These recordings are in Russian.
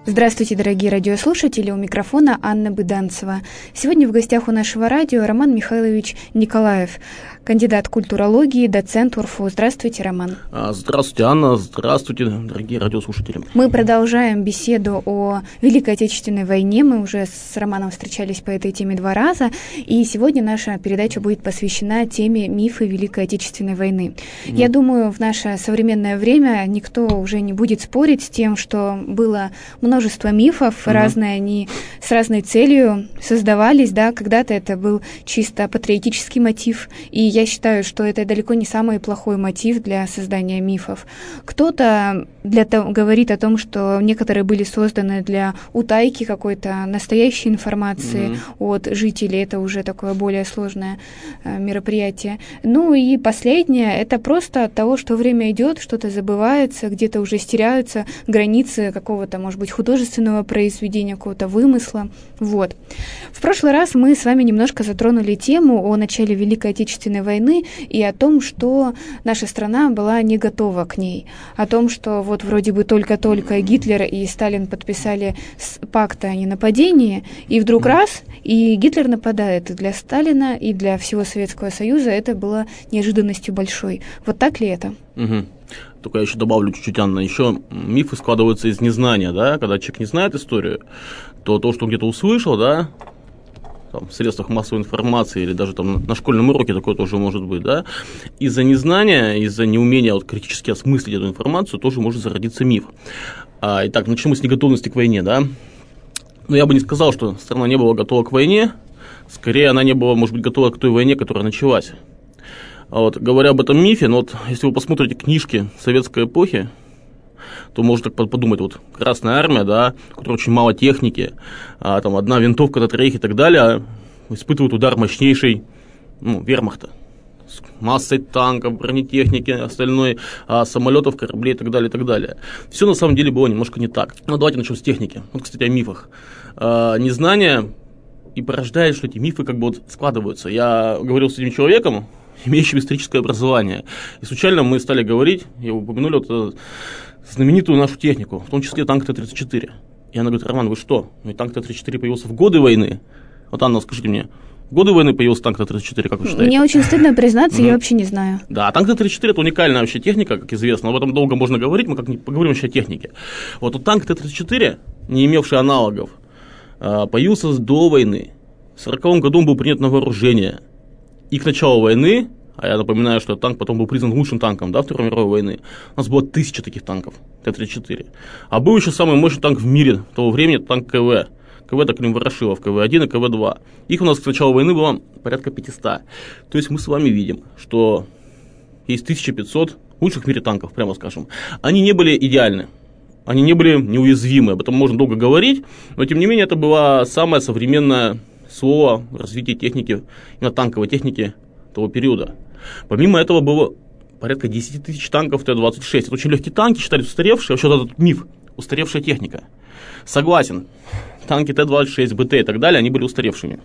Здравствуйте, дорогие радиослушатели, у микрофона Анна Быданцева. Сегодня в гостях у нашего радио Роман Михайлович Николаев, кандидат культурологии, доцент УрФУ. Здравствуйте, Роман. Здравствуйте, Анна. Здравствуйте, дорогие радиослушатели. Мы продолжаем беседу о Великой Отечественной войне. Мы уже с Романом встречались по этой теме 2 раза, и сегодня наша передача будет посвящена теме мифы Великой Отечественной войны. Я думаю, в наше современное время никто уже не будет спорить с тем, что было множество мифов, разные они с разной целью создавались, да, когда-то это был чисто патриотический мотив, и я считаю, что это далеко не самый плохой мотив для создания мифов. Кто-то говорит о том, что некоторые были созданы для утайки какой-то настоящей информации от жителей, это уже такое более сложное мероприятие. Ну и последнее, это просто от того, что время идет, что-то забывается, где-то уже стираются границы какого-то, может быть, художественного произведения, какого-то вымысла. Вот. В прошлый раз мы с вами немножко затронули тему о начале Великой Отечественной войны и о том, что наша страна была не готова к ней. О том, что вот вроде бы только-только Гитлер и Сталин подписали пакт о ненападении, и вдруг раз, и Гитлер нападает. И для Сталина, и для всего Советского Союза это было неожиданностью большой. Вот так ли это? Только я еще добавлю чуть-чуть, Анна, еще мифы складываются из незнания, да, когда человек не знает историю, то что он где-то услышал, да, там, в средствах массовой информации или даже там на школьном уроке такое тоже может быть, да, из-за незнания, из-за неумения критически осмыслить эту информацию тоже может зародиться миф. Итак, начнем с неготовности к войне, да. Но я бы не сказал, что страна не была готова к войне, скорее она не была, может быть, готова к той войне, которая началась. Говоря об этом мифе, если вы посмотрите книжки советской эпохи, то можно так подумать, Красная Армия, да, у которой очень мало техники, там одна винтовка на 3 и так далее, испытывают удар мощнейший вермахта, с массой танков, бронетехники, остальной, самолетов, кораблей и так далее, и так далее. Все на самом деле было немножко не так. Давайте начнем с техники. Кстати, о мифах. Незнание и порождает, что эти мифы складываются. Я говорил с этим человеком, имеющим историческое образование. И случайно мы стали говорить, и упомянули знаменитую нашу технику, в том числе танк Т-34. И она говорит: Роман, вы что? Танк Т-34 появился в годы войны. Анна, скажите мне, в годы войны появился танк Т-34, как вы считаете? Мне очень стыдно признаться, я вообще не знаю. Да, танк Т-34 – это уникальная вообще техника, как известно, об этом долго можно говорить, мы как-нибудь поговорим вообще о технике. Танк Т-34, не имевший аналогов, появился до войны. В 1940 году он был принят на вооружение. И к началу войны, а я напоминаю, что этот танк потом был признан лучшим танком, да, Второй мировой войны, у нас было 1000 таких танков, Т-34. А был еще самый мощный танк в мире того времени, это танк КВ. КВ это Клим Ворошилов, КВ-1 и КВ-2. Их у нас к началу войны было порядка 500. То есть мы с вами видим, что есть 1500 лучших в мире танков, прямо скажем. Они не были идеальны. Они не были неуязвимы, об этом можно долго говорить, но тем не менее это было самое современное слово в развитии техники, именно танковой техники того периода. Помимо этого было порядка 10 тысяч танков Т-26. Это очень легкие танки, считались устаревшие, вообще этот миф, устаревшая техника. Согласен, танки Т-26, БТ и так далее, они были устаревшими.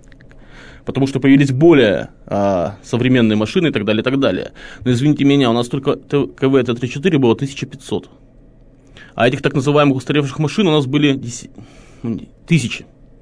Потому что появились более современные машины и так далее, и так далее. Но извините меня, у нас только КВ Т-34 было 1500. А этих так называемых устаревших машин у нас были тысячи.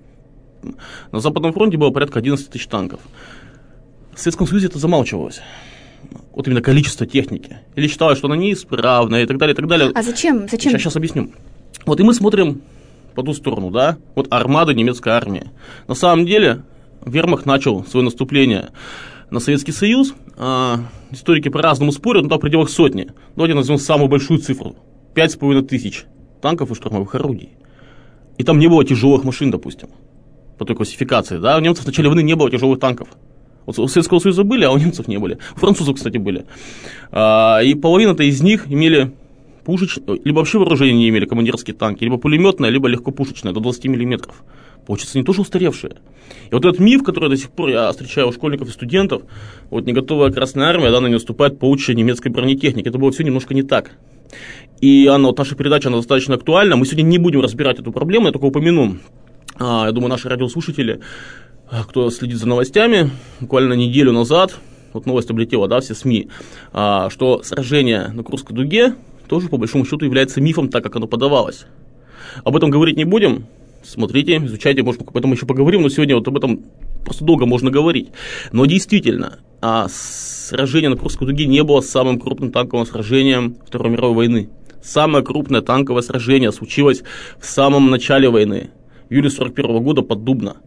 На Западном фронте было порядка 11 тысяч танков. В Советском Союзе это замалчивалось. Именно количество техники. Или считалось, что она неисправная и так далее, и так далее. А зачем? Сейчас объясню. И мы смотрим по ту сторону, да, армада немецкой армии. На самом деле, вермахт начал свое наступление на Советский Союз. Историки по-разному спорят, но там в пределах сотни. Давайте назовем самую большую цифру. 5500 танков и штурмовых орудий. И там не было тяжелых машин, допустим, по той классификации. Да? У немцев в начале войны не было тяжелых танков. У Советского Союза были, а у немцев не были. У французов, кстати, были. И половина-то из них имели пушечные, либо вообще вооружения не имели, командирские танки, либо пулеметное, либо легкопушечное, до 20 миллиметров. Получается, они тоже устаревшие. И этот миф, который до сих пор я встречаю у школьников и студентов, не готовая Красная Армия, она не уступает получше немецкой бронетехники. Это было все немножко не так. И наша передача, она достаточно актуальна. Мы сегодня не будем разбирать эту проблему, я только упомяну. Я думаю, наши радиослушатели, кто следит за новостями, буквально неделю назад, новость облетела, да, все СМИ, что сражение на Курской дуге тоже, по большому счету, является мифом, так как оно подавалось. Об этом говорить не будем. Смотрите, изучайте, может, об этом еще поговорим, но сегодня вот об этом просто долго можно говорить. Но действительно, сражение на Курской дуге не было самым крупным танковым сражением Второй мировой войны. Самое крупное танковое сражение случилось в самом начале войны, в июле 1941 года под Дубно.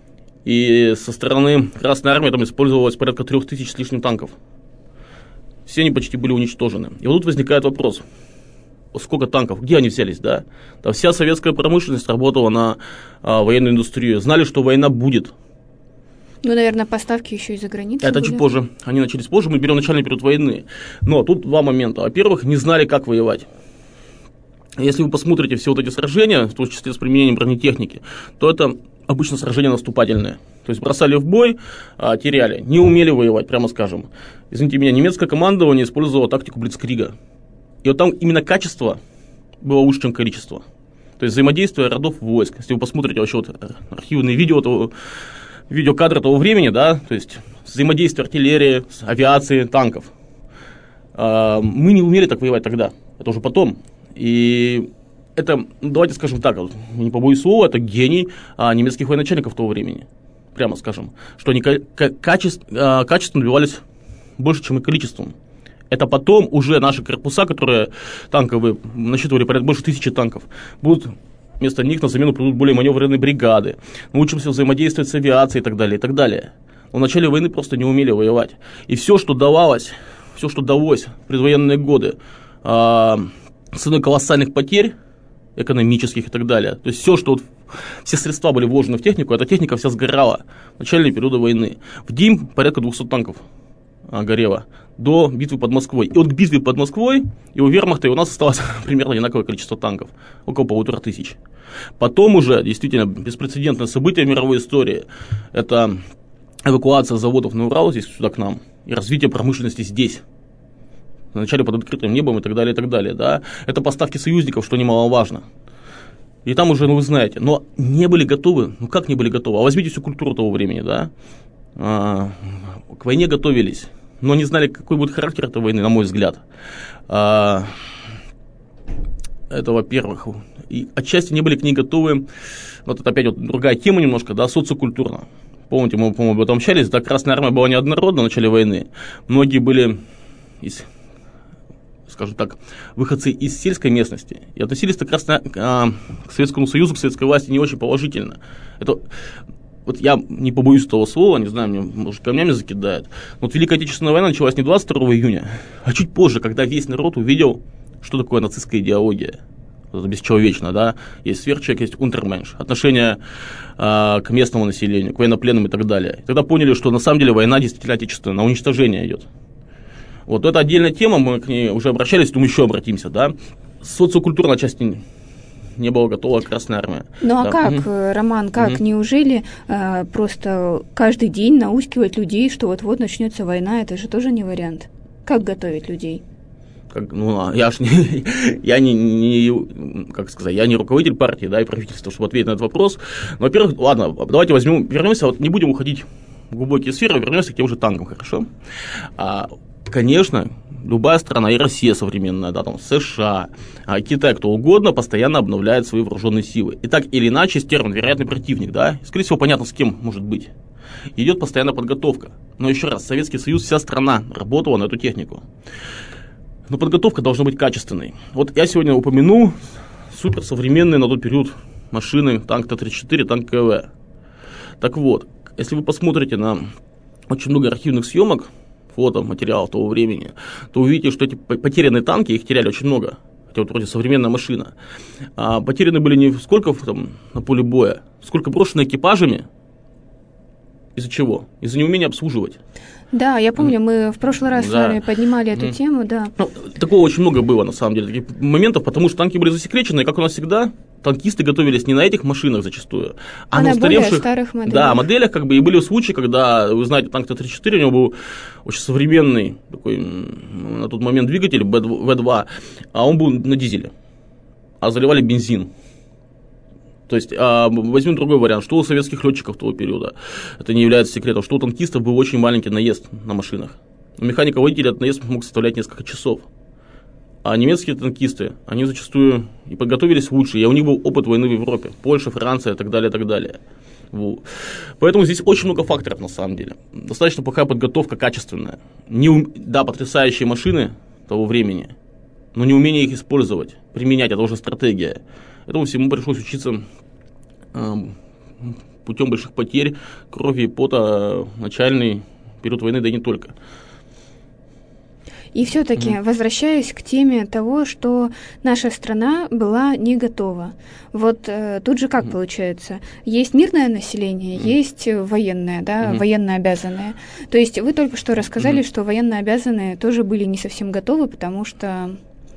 И со стороны Красной Армии там использовалось порядка 3000 с лишним танков. Все они почти были уничтожены. И вот тут возникает вопрос. Сколько танков, где они взялись, да? Да, вся советская промышленность работала на военную индустрию, знали, что война будет. Ну, наверное, поставки еще из-за границы Это были. чуть позже, они начались позже, мы берем начальный период войны. Но тут два момента. Во-первых, не знали, как воевать. Если вы посмотрите все вот эти сражения, в том числе с применением бронетехники, то это обычно сражения наступательные. То есть бросали в бой, теряли, не умели воевать, прямо скажем. Извините меня, немецкое командование использовало тактику блицкрига. И вот там именно качество было лучше, чем количество. То есть взаимодействие родов войск. Если вы посмотрите вообще вот архивные видеокадры того времени, да, то есть взаимодействие артиллерии, авиации, танков. Мы не умели так воевать тогда. Это уже потом. И это, давайте скажем так, не побоюсь слова, это гений немецких военачальников того времени. Прямо скажем. Что они качественно добивались больше, чем и количеством. Это потом уже наши корпуса, которые танковые, насчитывали порядка больше 1000 танков, будут вместо них на замену придут более маневренные бригады, научимся взаимодействовать с авиацией и так далее, и так далее. Но в начале войны просто не умели воевать. И все, что давалось, все, что далось в предвоенные годы, ценой колоссальных потерь экономических и так далее, то есть все, что вот, все средства были вложены в технику, эта техника вся сгорала в начальные периоды войны. В день порядка 200 танков горело до битвы под Москвой. И вот к битве под Москвой и у вермахта и у нас осталось примерно одинаковое количество танков, около 1500. Потом уже действительно беспрецедентное событие в мировой истории – это эвакуация заводов на Урал, здесь сюда к нам, и развитие промышленности здесь. Вначале под открытым небом и так далее, да. Это поставки союзников, что немаловажно. И там уже, вы знаете, но не были готовы, как не были готовы? А возьмите всю культуру того времени, да. К войне готовились, но не знали, какой будет характер этой войны, на мой взгляд. Это, во-первых. И отчасти не были к ней готовы, вот это опять вот другая тема немножко, да, социокультурно. Помните, мы, по-моему, об этом общались, да, Красная Армия была неоднородна в начале войны. Многие были скажем так, выходцы из сельской местности и относились как раз к Советскому Союзу, к советской власти не очень положительно. Это, вот я не побоюсь этого слова, не знаю, мне, может, камнями закидают, но вот Великая Отечественная война началась не 22 июня, а чуть позже, когда весь народ увидел, что такое нацистская идеология. Это бесчеловечно, да, есть сверхчеловек, есть унтерменш, отношение к местному населению, к военнопленным и так далее. И тогда поняли, что на самом деле война действительно отечественная, на уничтожение идет. Вот это отдельная тема, мы к ней уже обращались, думаю, еще обратимся, да. Социокультурная часть не была готова Красная Армия. Ну а да. как, Роман, как, неужели просто каждый день наускивать людей, что вот-вот начнется война, это же тоже не вариант? Как готовить людей? Я не руководитель партии, да, и правительства, чтобы ответить на этот вопрос. Но, во-первых, ладно, давайте вернемся, вот не будем уходить в глубокие сферы, вернемся к тем же танкам, хорошо? Конечно, любая страна, и Россия современная, да, там, США, Китай, кто угодно, постоянно обновляет свои вооруженные силы. И так или иначе, есть термин «вероятный противник», да, скорее всего, понятно, с кем может быть. Идет постоянная подготовка. Но еще раз, Советский Союз, вся страна работала на эту технику. Но подготовка должна быть качественной. Вот я сегодня упомяну суперсовременные на тот период машины, танк Т-34, танк КВ. Так вот, если вы посмотрите на очень много архивных съемок, фото, материалов того времени, то увидите, что эти потерянные танки, их теряли очень много. Хотя вот вроде современная машина. Потеряны были не сколько там, на поле боя, сколько брошены экипажами. Из-за чего? Из-за неумения обслуживать. Да, я помню, мы в прошлый раз с вами поднимали эту тему, да. Такого очень много было, на самом деле, таких моментов, потому что танки были засекречены, и, как у нас всегда, танкисты готовились не на этих машинах зачастую, а на устаревших, более старых моделях. Да, моделях, и были случаи, когда, вы знаете, танк Т-34, у него был очень современный такой, на тот момент двигатель В2, а он был на дизеле, а заливали бензин. То есть, возьмем другой вариант, что у советских летчиков того периода, это не является секретом, что у танкистов был очень маленький наезд на машинах. У механика-водителя этот наезд мог составлять несколько часов. А немецкие танкисты, они зачастую и подготовились лучше, и у них был опыт войны в Европе, Польша, Франция и так далее, и так далее. Вот. Поэтому здесь очень много факторов на самом деле. Достаточно плохая подготовка, качественная. Да, потрясающие машины того времени, но неумение их использовать, применять, это уже стратегия. Этому всему пришлось учиться путем больших потерь, крови и пота начальный период войны, да и не только. И все-таки, возвращаясь к теме того, что наша страна была не готова. Вот тут же как получается? Есть мирное население, есть военное, да, военно обязанное. То есть вы только что рассказали, что военно обязанные тоже были не совсем готовы, потому что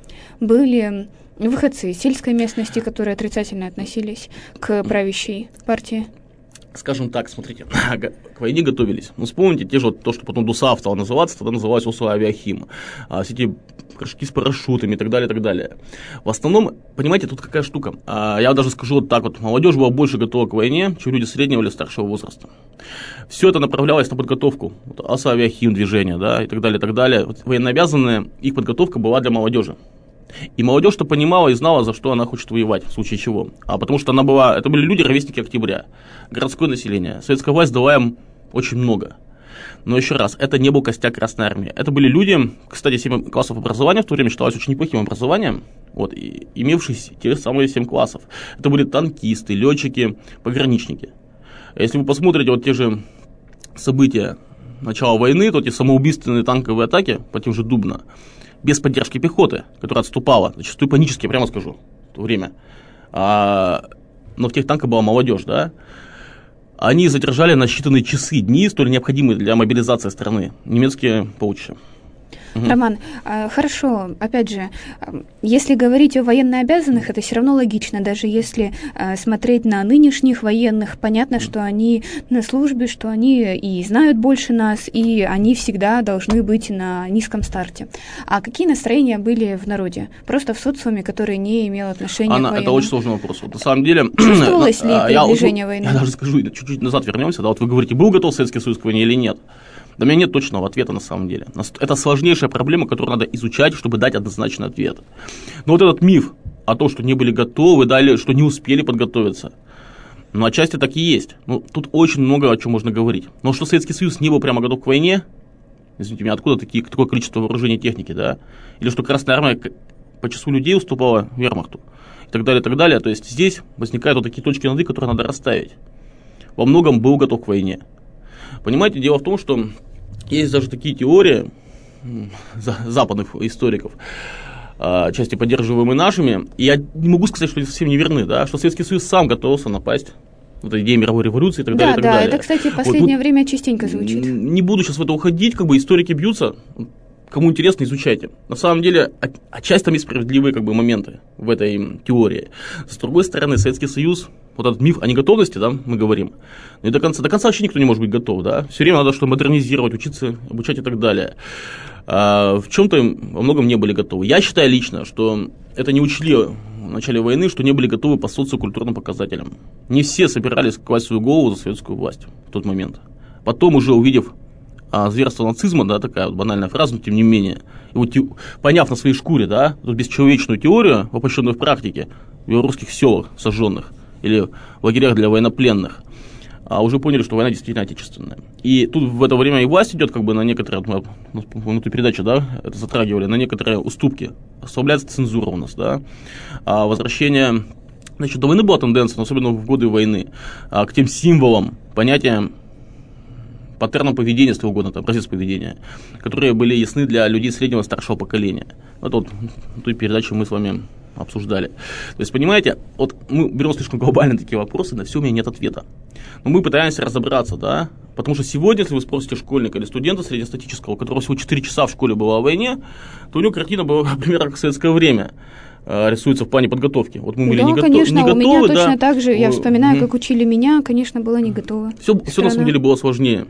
были выходцы из сельской местности, которые отрицательно относились к правящей партии. Скажем так, смотрите, к войне готовились. Ну, вспомните те же, то, что потом ДУСААФ стало называться, тогда называлось ОСА-Авиахим. Все эти прыжки с парашютами и так далее, и так далее. В основном, понимаете, тут какая штука. Я даже скажу вот так вот, молодежь была больше готова к войне, чем люди среднего или старшего возраста. Все это направлялось на подготовку. Вот, ОСА-Авиахим движение, да, и так далее, и так далее. Вот, военнообязанные, их подготовка была для молодежи. И молодежь-то понимала и знала, за что она хочет воевать, в случае чего. Потому что это были люди, ровесники октября, городское население. Советская власть дала им очень много. Но еще раз, это не был костяк Красной Армии. Это были люди, кстати, 7 классов образования в то время считалось очень неплохим образованием, вот, и имевшие те самые 7 классов. Это были танкисты, летчики, пограничники. Если вы посмотрите вот те же события начала войны, то эти самоубийственные танковые атаки по тем же Дубно, без поддержки пехоты, которая отступала, зачастую панически, я прямо скажу, в то время. Но в тех танках была молодежь, да. Они задержали на считанные часы, дни, столь необходимые для мобилизации страны, немецкие полчища. Роман, хорошо, опять же, если говорить о военнообязанных, это все равно логично, даже если смотреть на нынешних военных, понятно, что они на службе, что они и знают больше нас, и они всегда должны быть на низком старте. А какие настроения были в народе? Просто в социуме, который не имел отношения к военным? Это очень сложный вопрос. На самом деле... Чувствовалось ли приближение войны? Я даже скажу, чуть-чуть назад вернемся, да, вот вы говорите, был готов Советский Союз к войне или нет? Да у меня нет точного ответа на самом деле. Это сложнейшая проблема, которую надо изучать, чтобы дать однозначный ответ. Но вот этот миф о том, что не были готовы, да, что не успели подготовиться, ну, отчасти так и есть. Ну, тут очень много о чем можно говорить. Но что Советский Союз не был прямо готов к войне, извините меня, откуда такое количество вооружений и техники, да? Или что Красная Армия по числу людей уступала вермахту, и так далее, и так далее. То есть здесь возникают вот такие точки над «и», которые надо расставить. Во многом был готов к войне. Понимаете, дело в том, что есть даже такие теории западных историков, отчасти поддерживаемые нашими, и я не могу сказать, что они совсем не верны, да, что Советский Союз сам готовился напасть, вот эта идея мировой революции и так далее, и так далее. Да, это, кстати, в последнее время частенько звучит. Не буду сейчас в это уходить, как бы историки бьются, кому интересно, изучайте. На самом деле, отчасти там есть справедливые как бы моменты в этой теории. С другой стороны, Советский Союз, вот этот миф о неготовности, да, мы говорим, и до конца вообще никто не может быть готов, да, все время надо что-то модернизировать, учиться, обучать и так далее. В чем-то во многом не были готовы. Я считаю лично, что это не учли в начале войны, что не были готовы по социокультурным показателям. Не все собирались класть свою голову за советскую власть в тот момент. Потом, уже увидев зверство нацизма, да, такая вот банальная фраза, но тем не менее, и вот, поняв на своей шкуре, да, эту бесчеловечную теорию, воплощенную в практике, в белорусских селах сожженных или в лагерях для военнопленных, уже поняли, что война действительно отечественная. И тут в это время и власть идет как бы на некоторые, внутри передачи, да, это затрагивали, на некоторые уступки. Ослабляется цензура у нас, да, возвращение, значит, до войны была тенденция, но особенно в годы войны, к тем символам, понятиям, паттернам поведения, если угодно, это образец поведения, которые были ясны для людей среднего и старшего поколения. Вот ту передачу мы с вами обсуждали. То есть, понимаете, вот мы берем слишком глобальные такие вопросы, на все у меня нет ответа. Но мы пытаемся разобраться, да, потому что сегодня, если вы спросите школьника или студента среднестатического, у которого всего 4 часа в школе было о войне, то у него картина была примерно как в советское время рисуется в плане подготовки. Вот мы были не готовы. Конечно, у меня точно так же, я вспоминаю, как учили меня, конечно, было не готово. Все на самом деле было сложнее.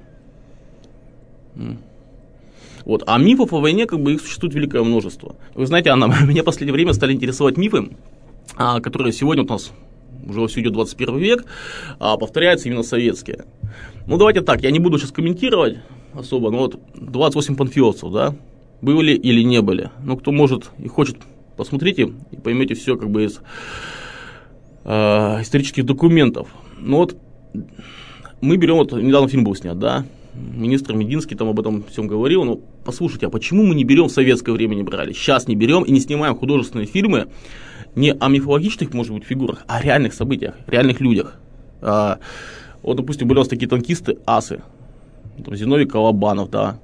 Вот. А мифов о войне, как бы, их существует великое множество. Вы знаете, меня в последнее время стали интересовать мифы, которые сегодня у нас уже вовсю идет 21 век, повторяются именно советские. Ну, давайте так, я не буду сейчас комментировать особо, но вот 28 панфиловцев, да, были или не были. Но кто может и хочет, посмотрите и поймете все как бы из исторических документов. Ну вот мы берем, вот недавно фильм был снят, да, министр Мединский там об этом всем говорил, но послушайте, а почему мы не берем в советское время, не брали, сейчас не берем и не снимаем художественные фильмы не о мифологических, может быть, фигурах, а о реальных событиях, реальных людях. Вот, допустим, были у нас такие танкисты, асы, Зиновий Колобанов, да.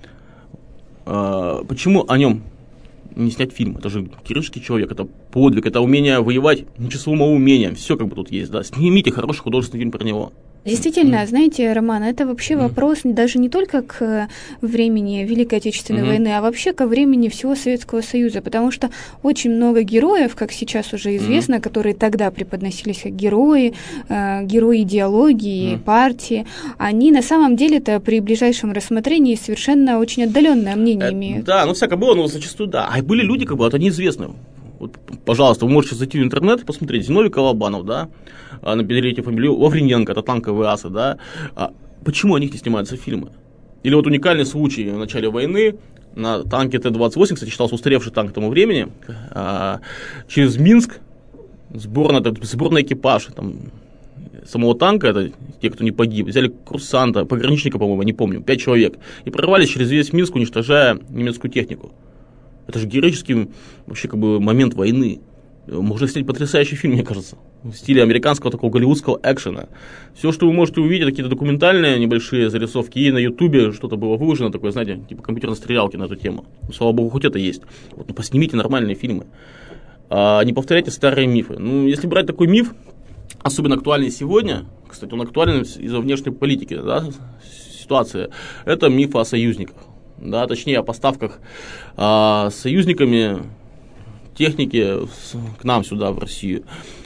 Почему о нем не снять фильм? Это же героический человек, это подвиг, это умение воевать нечасовым умением, все как бы тут есть, да. Снимите хороший художественный фильм про него. Действительно, знаете, Роман, это вообще вопрос даже не только к времени Великой Отечественной войны, а вообще ко времени всего Советского Союза, потому что очень много героев, как сейчас уже известно, которые тогда преподносились как герои, герои идеологии, партии, они на самом деле-то при ближайшем рассмотрении совершенно очень отдаленное мнение имеют. Да, ну всякое было, но зачастую да. А были люди, как бы, вот они известны. Вот, пожалуйста, вы можете зайти в интернет и посмотреть. Зиновий Колобанов, да, наберите фамилию Лавриненко, это танковые асы, да. Почему о них не снимаются фильмы? Или вот уникальный случай в начале войны на танке Т-28, кстати, считался устаревший танк к тому времени, через Минск сборный экипаж там, самого танка, это те, кто не погиб, взяли курсанта, пограничника, по-моему, не помню, 5 человек, и прорвались через весь Минск, уничтожая немецкую технику. Это же героический вообще как бы момент войны. Можно снять потрясающий фильм, мне кажется, в стиле американского такого голливудского экшена. Все, что вы можете увидеть, какие-то документальные небольшие зарисовки, и на Ютубе что-то было выложено, такое, знаете, типа компьютерной стрелялки на эту тему. Ну, слава богу, хоть это есть. Вот, ну, поснимите нормальные фильмы. Не повторяйте старые мифы. Ну, если брать такой миф, особенно актуальный сегодня, кстати, он актуален из-за внешней политики, да, ситуации, это миф о союзниках. Да, точнее, о поставках союзниками техники к нам сюда, в Россию.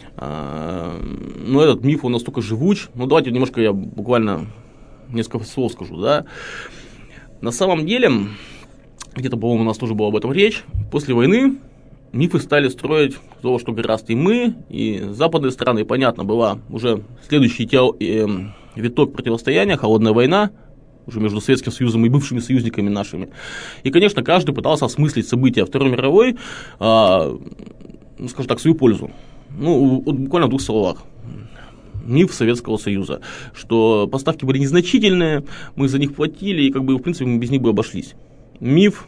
Но этот миф, он настолько живуч. Ну, давайте немножко я буквально несколько слов скажу. Да. На самом деле, где-то, по-моему, у нас тоже была об этом речь, после войны мифы стали строить того, что гораздо и мы, и западные страны. И понятно, была уже следующий виток противостояния, холодная война, уже между Советским Союзом и бывшими союзниками нашими. И, конечно, каждый пытался осмыслить события Второй мировой, скажем так, в свою пользу. Ну, вот буквально в 2 словах. Миф Советского Союза, что поставки были незначительные, мы за них платили, и, как бы, в принципе, мы без них бы обошлись. Миф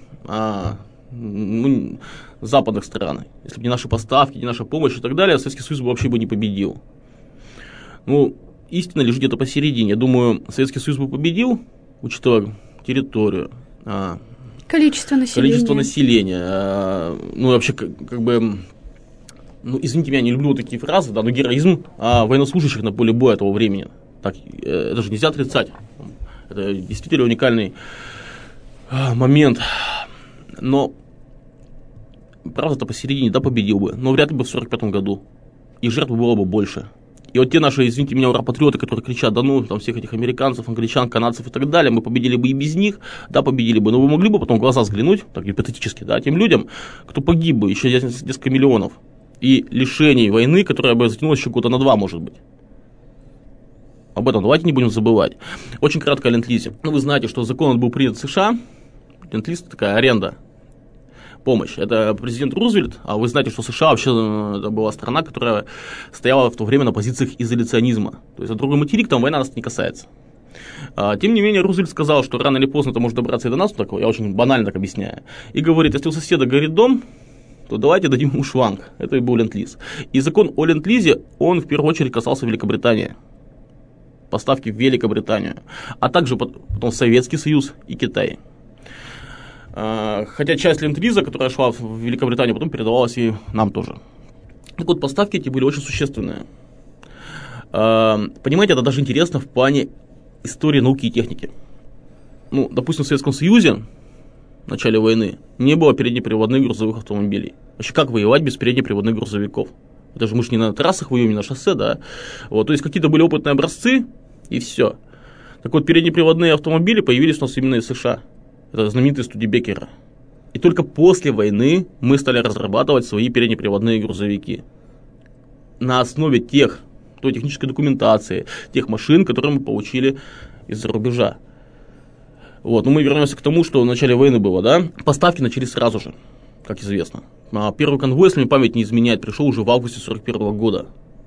западных стран. Если бы не наши поставки, не наша помощь и так далее, Советский Союз бы вообще бы не победил. Ну, истина лежит где-то посередине. Я думаю, Советский Союз бы победил, учитывая территорию, количество населения, ну, вообще, как бы, ну, извините меня, не люблю вот такие фразы, да, но героизм военнослужащих на поле боя того времени, так, это же нельзя отрицать, это действительно уникальный момент, но, правда-то посередине, да, победил бы, но вряд ли бы в 1945 году, и жертв было бы больше. И вот те наши, извините меня, ура-патриоты, которые кричат, да ну, там всех этих американцев, англичан, канадцев и так далее, мы победили бы и без них, да, победили бы, но вы могли бы потом в глаза взглянуть, так гипотетически, да, тем людям, кто погиб бы, еще несколько миллионов, и лишений войны, которая бы затянулась еще года на 2, может быть. Об этом давайте не будем забывать. Очень кратко о ленд-лизе. Ну, вы знаете, что закон был принят в США, ленд-лиз – такая аренда, помощь. Это президент Рузвельт, а вы знаете, что США вообще это была страна, которая стояла в то время на позициях изоляционизма. То есть, другой материк, там война нас не касается. Тем не менее, Рузвельт сказал, что рано или поздно это может добраться и до нас, так, я очень банально так объясняю, и говорит, если у соседа горит дом, то давайте дадим ему шланг. Это и был ленд-лиз. И закон о ленд-лизе, он в первую очередь касался Великобритании. Поставки в Великобританию. А также потом Советский Союз и Китай. Хотя часть ленд-лиза, которая шла в Великобританию, потом передавалась и нам тоже. Так вот, поставки эти были очень существенные. Понимаете, это даже интересно в плане истории науки и техники. Ну, допустим, в Советском Союзе в начале войны не было переднеприводных грузовых автомобилей. Вообще, как воевать без переднеприводных грузовиков? Это же мы же не на трассах воюем, не на шоссе, да? Вот, то есть, какие-то были опытные образцы, и все. Так вот, переднеприводные автомобили появились у нас именно из США. Это знаменитые Студебекеры. И только после войны мы стали разрабатывать свои переднеприводные грузовики. На основе той технической документации, тех машин, которые мы получили из-за рубежа. Вот, но мы вернемся к тому, что в начале войны было, да, поставки начались сразу же, как известно. Первый конвой, если мне память не изменяет, пришел уже в августе 1941 года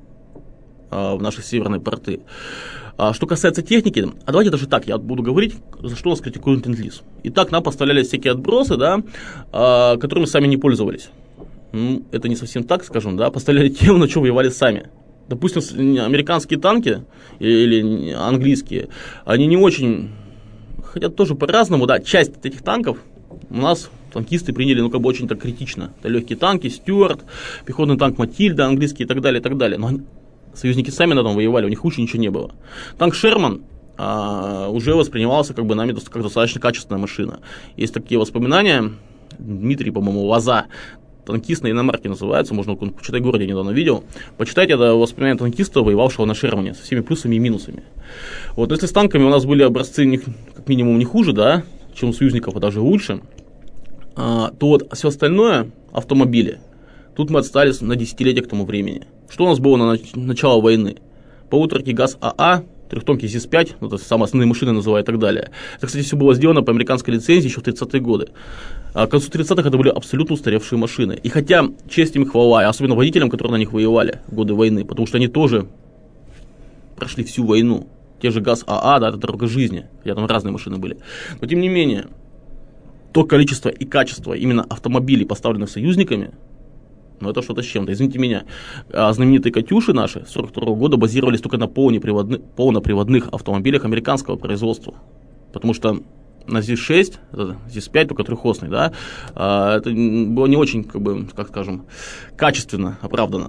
в наши северные порты. Что касается техники, давайте даже так, я буду говорить, за что нас критикует Ленд-лиз. Итак, нам поставляли всякие отбросы, да, которыми сами не пользовались. Это не совсем так, скажем, да, поставляли тем, на чем воевали сами. Допустим, американские танки или английские, они не очень, хотя тоже по-разному, да, часть этих танков у нас танкисты приняли, ну, как бы очень так критично. Это легкие танки, Стюарт, пехотный танк Матильда, английский и так далее, и так далее. Но союзники сами на том воевали, у них лучше ничего не было. Танк Шерман уже воспринимался как бы нами как достаточно качественная машина. Есть такие воспоминания, Дмитрий, по-моему, Лоза, танкист на иномарке называется, можно в Читай-городе недавно видел. Почитайте, это воспоминания танкиста, воевавшего на Шермане, со всеми плюсами и минусами. Вот, если с танками у нас были образцы как минимум не хуже, да, чем у союзников, а даже лучше, то вот все остальное, автомобили, тут мы отстали на десятилетия к тому времени. Что у нас было на начало войны? Полуторки ГАЗ-АА, трехтонки ЗИС-5, ну, это самые основные машины называют и так далее. Это, кстати, все было сделано по американской лицензии еще в 30-е годы. К концу 30-х это были абсолютно устаревшие машины. И хотя честь им и хвала, особенно водителям, которые на них воевали в годы войны, потому что они тоже прошли всю войну. Те же ГАЗ-АА, да, это дорога жизни, хотя там разные машины были. Но тем не менее, то количество и качество именно автомобилей, поставленных союзниками, ну, это что-то с чем-то. Извините меня, знаменитые «Катюши» наши 1942 года базировались только на полноприводных автомобилях американского производства. Потому что на ЗИС-6, ЗИС-5, только трехосный, да, это было не очень, как скажем, качественно оправдано.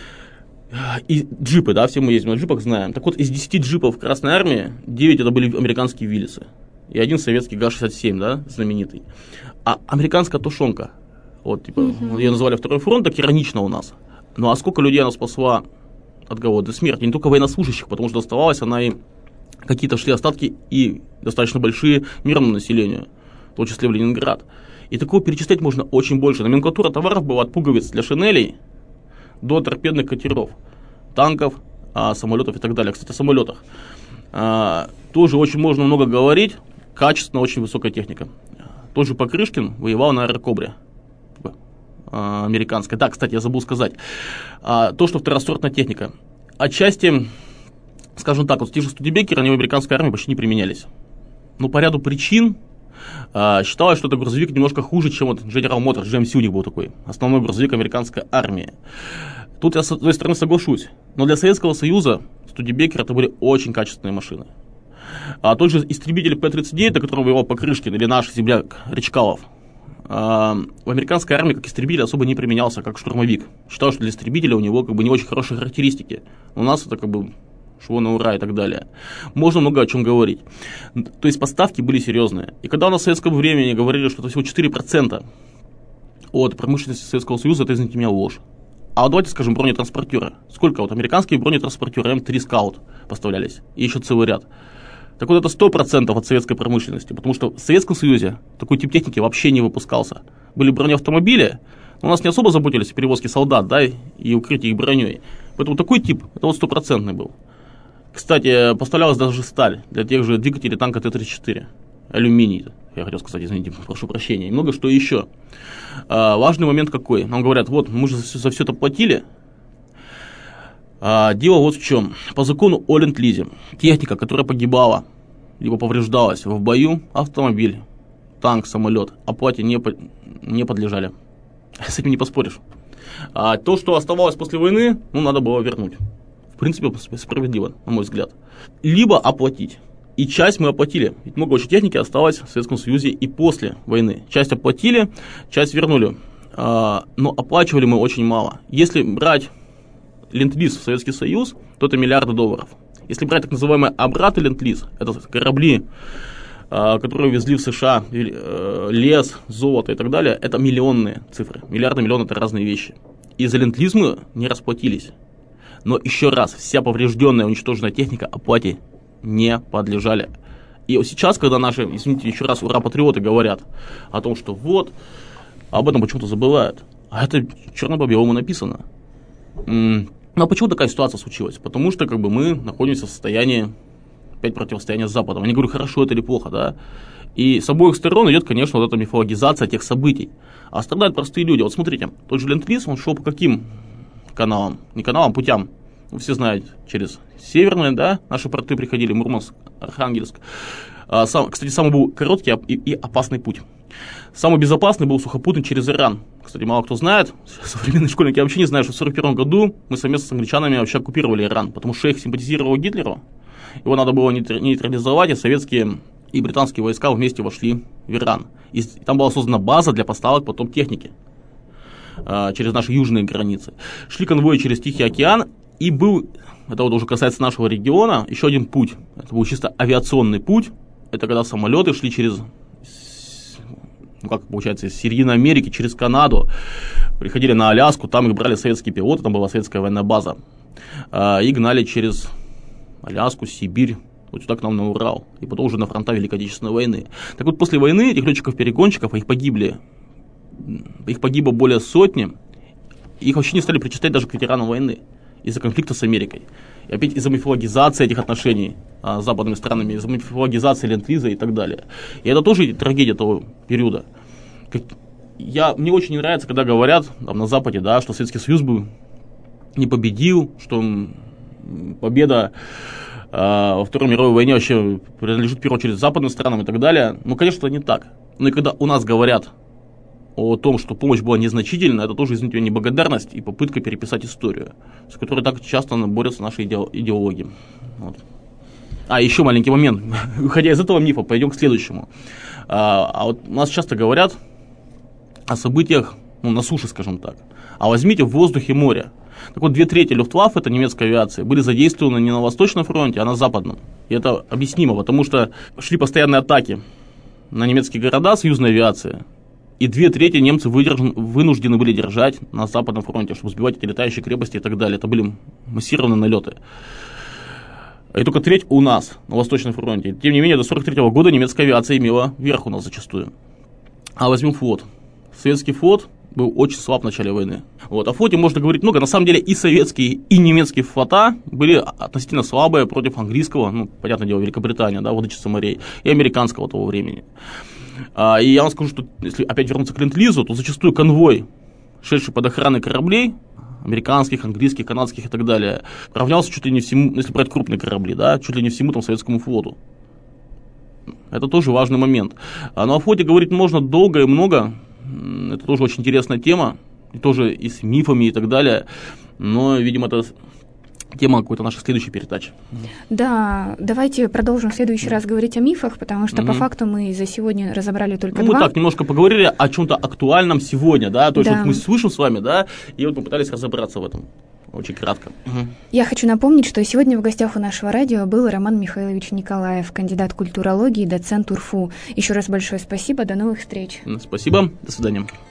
И джипы, да, все мы ездим на джипах, знаем. Так вот, из 10 джипов Красной Армии 9 это были американские Виллисы. И один советский ГАЗ-67, да, знаменитый. А американская тушенка, вот, типа, ее называли Второй фронт, так иронично у нас. Ну, а сколько людей она спасла от голодной смерти? Не только военнослужащих, потому что доставалась она и какие-то шли остатки и достаточно большие мирному населению, в том числе в Ленинград. И такого перечислять можно очень больше. Номенклатура товаров была от пуговиц для шинелей до торпедных катеров, танков, самолетов и так далее. Кстати, о самолетах тоже очень можно много говорить, качественно, очень высокая техника. Тот же Покрышкин воевал на аэрокобре американской. Да, кстати, я забыл сказать. То, что второсортная техника. Отчасти, скажем так, вот те же Студебекеры, они в американской армии почти не применялись. Но по ряду причин считалось, что этот грузовик немножко хуже, чем вот General Motors, GMC у них был такой, основной грузовик американской армии. Тут я с одной стороны соглашусь, но для Советского Союза Студебекер это были очень качественные машины. Тот же истребитель П-39, на котором воевал Покрышкин, или наш земляк Речкалов, в американской армии как истребитель особо не применялся, как штурмовик. Считал, что для истребителя у него не очень хорошие характеристики. У нас это шло на ура и так далее. Можно много о чем говорить. То есть поставки были серьезные. И когда у нас в советском времени говорили, что это всего 4% от промышленности Советского Союза, это, извините меня, ложь. А вот давайте скажем бронетранспортеры. Сколько вот американские бронетранспортеры М3 Скаут поставлялись? И еще целый ряд. Так вот это 100% от советской промышленности, потому что в Советском Союзе такой тип техники вообще не выпускался. Были бронеавтомобили, но у нас не особо заботились о перевозке солдат, да, и укрытии их броней. Поэтому такой тип, это вот 100% был. Кстати, поставлялась даже сталь для тех же двигателей танка Т-34. Алюминий, я хотел сказать, извините, прошу прощения. И много что еще. Важный момент какой. Нам говорят, вот, мы же за все это платили. Дело вот в чем. По закону о ленд-лизе техника, которая погибала, либо повреждалась в бою, автомобиль, танк, самолет, оплате не подлежали. С этим не поспоришь. То, что оставалось после войны, надо было вернуть. В принципе, справедливо, на мой взгляд. Либо оплатить. И часть мы оплатили. Ведь много очень техники осталось в Советском Союзе и после войны. Часть оплатили, часть вернули. Но оплачивали мы очень мало. Если брать ленд-лиз в Советский Союз, то это миллиарды долларов. Если брать так называемый обратный ленд-лиз, это корабли, которые везли в США лес, золото и так далее, это миллионные цифры. Миллиарды, миллионы – это разные вещи. И за ленд-лиз мы не расплатились. Но еще раз, вся поврежденная, уничтоженная техника оплате не подлежали. И вот сейчас, когда наши, извините, еще раз, ура-патриоты говорят о том, что вот, об этом почему-то забывают. А это черно по белому написано. А почему такая ситуация случилась? Потому что мы находимся в состоянии опять противостояния с Западом. Я не говорю, хорошо это или плохо, да. И с обоих сторон идет, конечно, вот эта мифологизация тех событий. А страдают простые люди. Вот смотрите, тот же Ленд-лиз, он шел по каким каналам? Не каналам, путям. Вы все знаете, через северные, да, наши порты приходили, Мурманск, Архангельск. Кстати, самый был короткий и опасный путь. Самый безопасный был сухопутный через Иран. Кстати, мало кто знает, современные школьники вообще не знают, что в 1941 году мы совместно с англичанами вообще оккупировали Иран, потому что шейх симпатизировал Гитлеру, его надо было нейтрализовать, и советские и британские войска вместе вошли в Иран. И там была создана база для поставок потом техники через наши южные границы. Шли конвои через Тихий океан, и был, это вот уже касается нашего региона, еще один путь. Это был чисто авиационный путь. Это когда самолеты шли через, ну как получается, из середины Америки, через Канаду, приходили на Аляску, там их брали советские пилоты, там была советская военная база, и гнали через Аляску, Сибирь, вот сюда к нам на Урал, и потом уже на фронта Великой Отечественной войны. Так вот, после войны этих летчиков-перегонщиков, их погибло более сотни, их вообще не стали причислять даже к ветеранам войны из-за конфликта с Америкой. И опять из-за мифологизации этих отношений с западными странами, из-за мифологизации Ленд-лиза и так далее. И это тоже трагедия того периода. Мне очень не нравится, когда говорят там, на Западе, да, что Советский Союз бы не победил, что победа во Второй мировой войне вообще принадлежит в первую очередь западным странам и так далее. Ну, конечно, это не так. Но и когда у нас говорят о том, что помощь была незначительна, это тоже, извините, неблагодарность и попытка переписать историю, с которой так часто борются наши идеологи. Вот. Еще маленький момент. Выходя из этого мифа, пойдем к следующему. Вот у нас часто говорят о событиях, на суше, скажем так. А возьмите в воздухе море. Так вот, 2/3 Люфтваффе, это немецкой авиации, были задействованы не на Восточном фронте, а на Западном. И это объяснимо, потому что шли постоянные атаки на немецкие города союзной авиации, и 2/3 немцы вынуждены были держать на Западном фронте, чтобы сбивать эти летающие крепости и так далее. Это были массированные налеты. И только треть у нас на Восточном фронте. Тем не менее, до 1943 года немецкая авиация имела верх у нас зачастую. А возьмем флот. Советский флот был очень слаб в начале войны. О флоте можно говорить много. На самом деле и советские, и немецкие флота были относительно слабые против английского, понятное дело, Великобритания, да, владычица морей, и американского того времени. И я вам скажу, что если опять вернуться к Ленд-лизу, то зачастую конвой, шедший под охраной кораблей, американских, английских, канадских и так далее, равнялся чуть ли не всему, если брать крупные корабли, да, чуть ли не всему там советскому флоту. Это тоже важный момент. Но о флоте говорить можно долго и много. Это тоже очень интересная тема, и тоже и с мифами и так далее. Но, видимо, это тема какой-то нашей следующей передачи. Да, давайте продолжим в следующий раз говорить о мифах, потому что по факту мы за сегодня разобрали только два. Мы так немножко поговорили о чем-то актуальном сегодня, да, то есть вот мы слышим с вами, да, и вот попытались разобраться в этом. Очень кратко. Я хочу напомнить, что сегодня в гостях у нашего радио был Роман Михайлович Николаев, кандидат культурологии, доцент УрФУ. Еще раз большое спасибо, до новых встреч. Спасибо, до свидания.